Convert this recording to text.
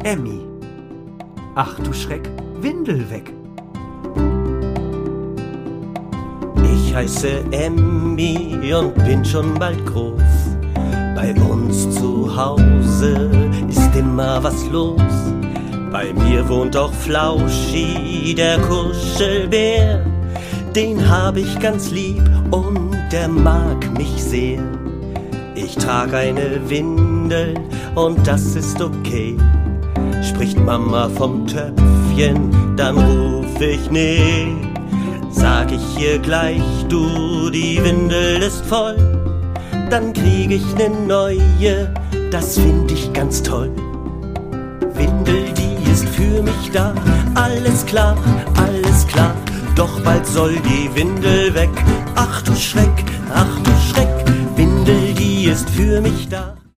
Emmy. Ach du Schreck, Windel weg. Ich heiße Emmy und bin schon bald groß. Bei uns zu Hause ist immer was los. Bei mir wohnt auch Flauschi, der Kuschelbär. Den hab ich ganz lieb und der mag mich sehr. Ich trag eine Windel und das ist okay. Spricht Mama vom Töpfchen, dann ruf ich nee. Sag ich ihr gleich, du, die Windel ist voll, dann krieg ich ne neue, das find ich ganz toll. Windel, die ist für mich da, alles klar, doch bald soll die Windel weg. Ach du Schreck, Windel, die ist für mich da.